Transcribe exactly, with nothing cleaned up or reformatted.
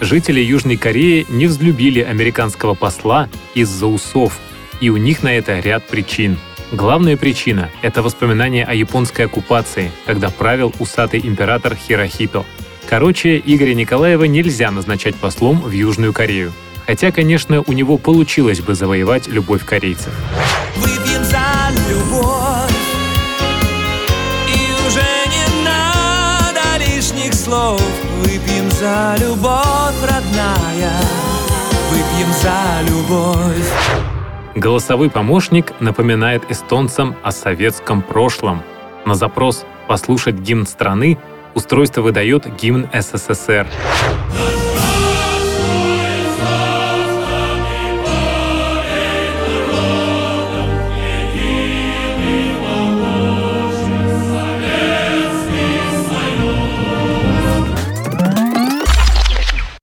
Жители Южной Кореи не взлюбили американского посла из-за усов, и у них на это ряд причин. Главная причина — это воспоминания о японской оккупации, когда правил усатый император Хирохито. Короче, Игоря Николаева нельзя назначать послом в Южную Корею. Хотя, конечно, у него получилось бы завоевать любовь корейцев. Выпьем за любовь, и уже не надо лишних слов. Выпьем за любовь, родная, выпьем за любовь. Голосовой помощник напоминает эстонцам о советском прошлом. На запрос «послушать гимн страны» устройство выдает гимн СССР.